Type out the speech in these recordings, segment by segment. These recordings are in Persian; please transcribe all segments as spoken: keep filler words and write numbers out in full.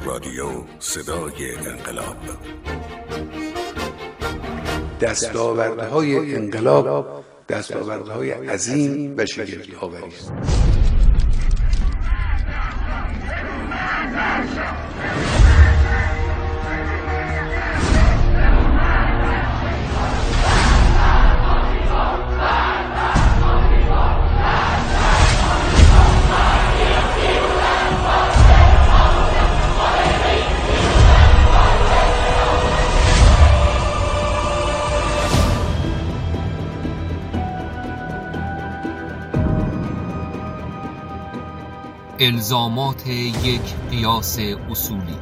رادیو صدای انقلاب. دستاوردهای انقلاب دستاوردهای عظیم و شگفت‌آوری است. الزامات یک قیاس اصولی.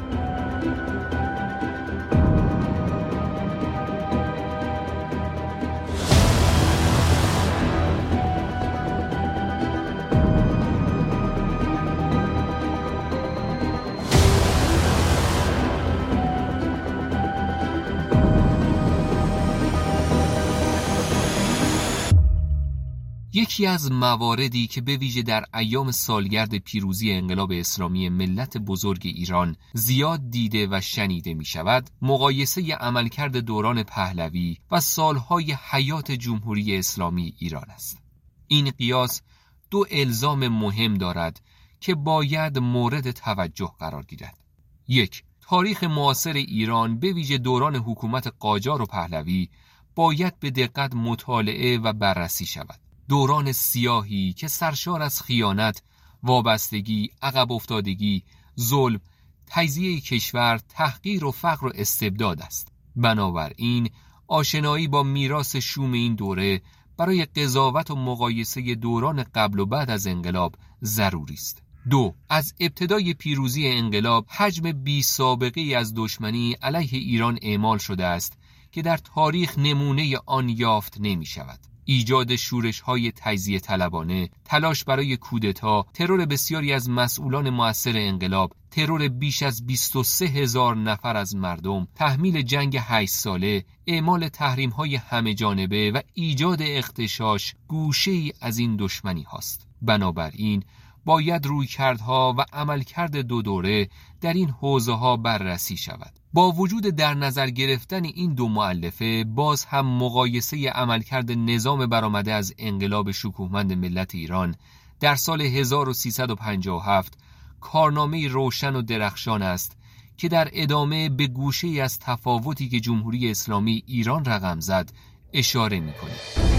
یکی از مواردی که به ویژه در ایام سالگرد پیروزی انقلاب اسلامی ملت بزرگ ایران زیاد دیده و شنیده می شود، مقایسه عملکرد دوران پهلوی و سالهای حیات جمهوری اسلامی ایران است. این قیاس دو الزام مهم دارد که باید مورد توجه قرار گیرد. یک، تاریخ معاصر ایران به ویژه دوران حکومت قاجار و پهلوی باید به دقت مطالعه و بررسی شود. دوران سیاهی که سرشار از خیانت، وابستگی، عقب افتادگی، ظلم، تجزیه کشور، تحقیر و فقر و استبداد است. بنابراین آشنایی با میراث شوم این دوره برای قضاوت و مقایسه دوران قبل و بعد از انقلاب ضروری است. دو، از ابتدای پیروزی انقلاب حجم بی سابقه از دشمنی علیه ایران اعمال شده است که در تاریخ نمونه آن یافت نمی شود. ایجاد شورش‌های تجزیه طلبانه، تلاش برای کودتا، ترور بسیاری از مسئولان مؤثر انقلاب، ترور بیش از بیست و سه هزار نفر از مردم، تحمیل جنگ هشت ساله، اعمال تحریم‌های همه جانبه و ایجاد اغتشاش گوشه‌ای از این دشمنی هاست. بنابراین باید رویکردها و عملکرد دو دوره در این حوزه‌ها بررسی شود. با وجود در نظر گرفتن این دو مؤلفه، باز هم مقایسه عملکرد نظام برآمده از انقلاب شکوهمند ملت ایران در سال هزار و سیصد و پنجاه و هفت کارنامه روشن و درخشان است که در ادامه به گوشه‌ای از تفاوتی که جمهوری اسلامی ایران رقم زد اشاره می‌کند.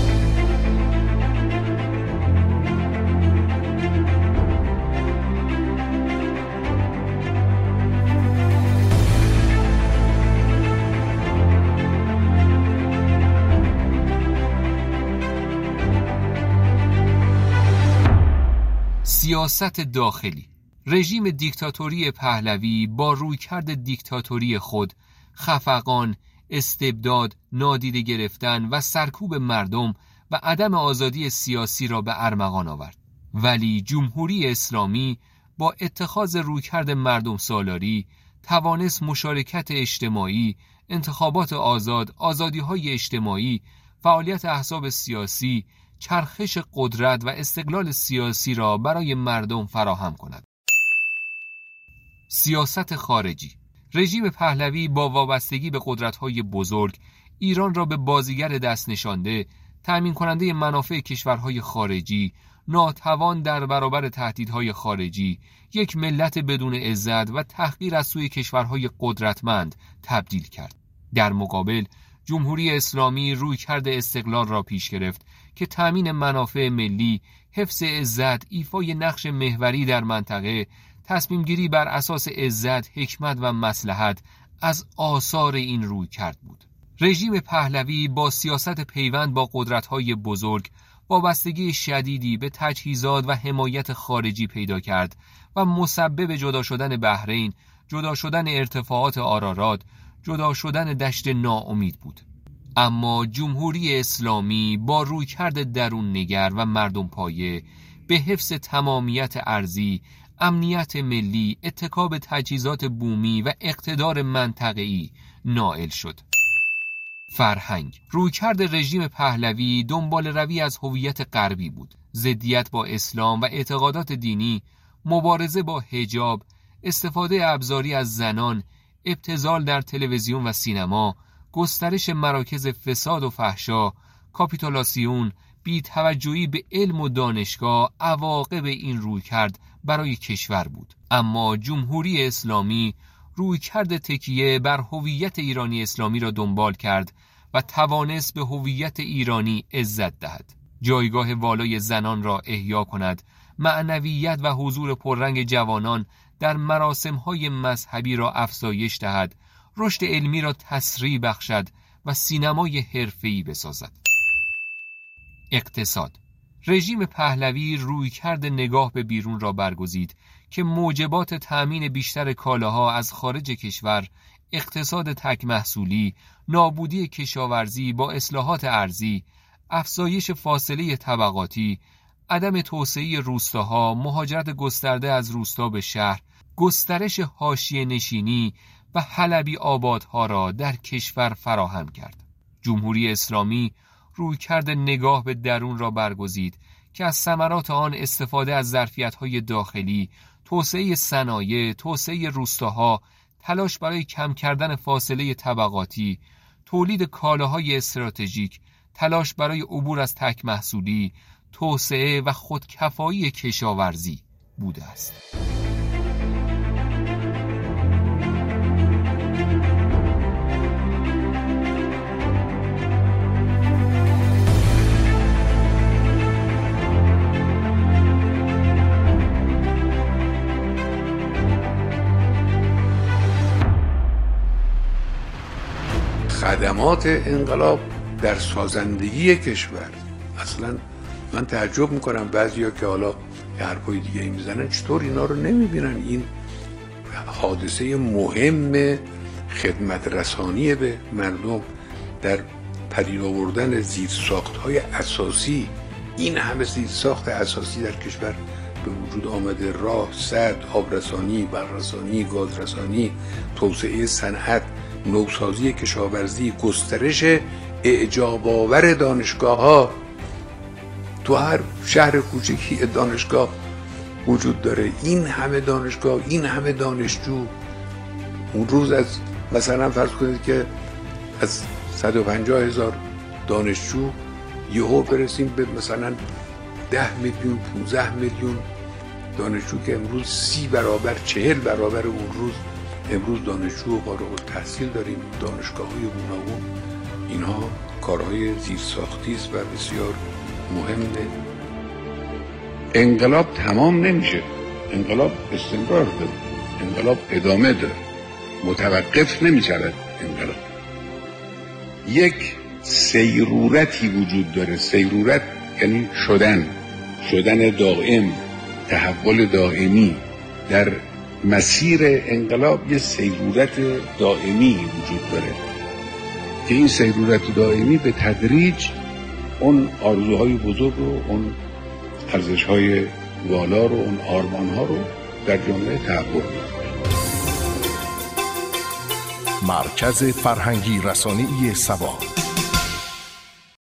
سیاست داخلی. رژیم دیکتاتوری پهلوی با رویکرد دیکتاتوری خود، خفقان، استبداد، نادیده گرفتن و سرکوب مردم و عدم آزادی سیاسی را به ارمغان آورد. ولی جمهوری اسلامی با اتخاذ رویکرد مردم سالاری توانست مشارکت اجتماعی، انتخابات آزاد، آزادی‌های اجتماعی، فعالیت احزاب سیاسی، چرخش قدرت و استقلال سیاسی را برای مردم فراهم کند. سیاست خارجی. رژیم پهلوی با وابستگی به قدرت‌های بزرگ ایران را به بازیگر دست نشانده، تأمین کننده منافع کشورهای خارجی، ناتوان در برابر تهدیدهای خارجی، یک ملت بدون عزت و تحقیر از سوی کشورهای قدرتمند تبدیل کرد. در مقابل جمهوری اسلامی رویکرد استقلال را پیش گرفت که تأمین منافع ملی، حفظ عزت، ایفای نقش محوری در منطقه، تصمیم گیری بر اساس عزت، حکمت و مصلحت از آثار این رویکرد بود. رژیم پهلوی با سیاست پیوند با قدرت‌های بزرگ وابستگی شدیدی به تجهیزات و حمایت خارجی پیدا کرد و مسبب جدا شدن بحرین، جدا شدن ارتفاعات آرارات، جدا شدن دشت ناامید بود. اما جمهوری اسلامی با رویکرد درون نگر و مردم پایه به حفظ تمامیت ارضی، امنیت ملی، اتکا به تجهیزات بومی و اقتدار منطقه‌ای نائل شد. فرهنگ. رویکرد رژیم پهلوی دنبال روی از هویت غربی بود. ضدیت با اسلام و اعتقادات دینی، مبارزه با حجاب، استفاده ابزاری از زنان، ابتذال در تلویزیون و سینما، گسترش مراکز فساد و فحشا، کاپیتولاسیون، بی‌توجهی به علم و دانشگاه عواقب این رویکرد برای کشور بود. اما جمهوری اسلامی رویکرد تکیه بر هویت ایرانی اسلامی را دنبال کرد و توانست به هویت ایرانی عزت دهد، جایگاه والای زنان را احیا کند، معنویت و حضور پررنگ جوانان در مراسم‌های مذهبی را افزایش دهد، رشد علمی را تسریع بخشد و سینمای حرفه‌ای بسازد. اقتصاد. رژیم پهلوی رویکرد نگاه به بیرون را برگزید که موجبات تأمین بیشتر کالاها از خارج کشور، اقتصاد تک محصولی، نابودی کشاورزی با اصلاحات ارضی، افزایش فاصله طبقاتی، عدم توسعه روستاها، مهاجرت گسترده از روستا به شهر، گسترش حاشیه نشینی و حلبی آبادها را در کشور فراهم کرد. جمهوری اسلامی رویکرد نگاه به درون را برگزید که از ثمرات آن استفاده از ظرفیت‌های داخلی، توسعه صنایع، توسعه روستاها، تلاش برای کم کردن فاصله طبقاتی، تولید کالاهای استراتژیک، تلاش برای عبور از تک محصولی، توسعه و خودکفایی کشاورزی بوده است. خدمات انقلاب در سازندگی کشور، اصلا من تعجب میکنم بعضیا که حالا یه حرفای دیگه ای میزنن چطور اینا رو نمیبینن. این حادثه مهم خدمت رسانی به مردم در پدید آوردن زیرساخت‌های اساسی، این همه زیرساخت اساسی در کشور به وجود آمده، راه، سد، آبرسانی، برق‌رسانی، گازرسانی، توسعه صنعت، نوسازی کشاورزی، گسترش اعجاب‌آور دانشگاه‌ها. تو هر شهر کوچکی دانشگاه وجود داره. این همه دانشگاه، این همه دانشجو. اون روز از مثلا فرض کنید که از صد و پنجاه هزار دانشجو یهو برسیم به مثلا ده میلیون، پونزده میلیون دانشجو که امروز سی برابر، چهل برابر اون روز امروز دانشجو و فارغ التحصیل داریم. دانشگاه های گوناگون، اینها کارهای زیرساختی است و بسیار مهمه. انقلاب تمام نمیشه، انقلاب استمرار داره، انقلاب ادامه داره، متوقف نمیشود. انقلاب یک سیرورتی وجود داره. سیرورت یعنی شدن، شدن دائم، تحول دائمی. در مسیر انقلاب یه سیرورت دائمی وجود داره که این سیرورت دائمی به تدریج اون آرزوهای بزرگ رو، اون ارزش‌های والا رو، اون آرمان‌ها رو در جامعه تحقق می‌دهد. مرکز فرهنگی رسانه‌ای سبا.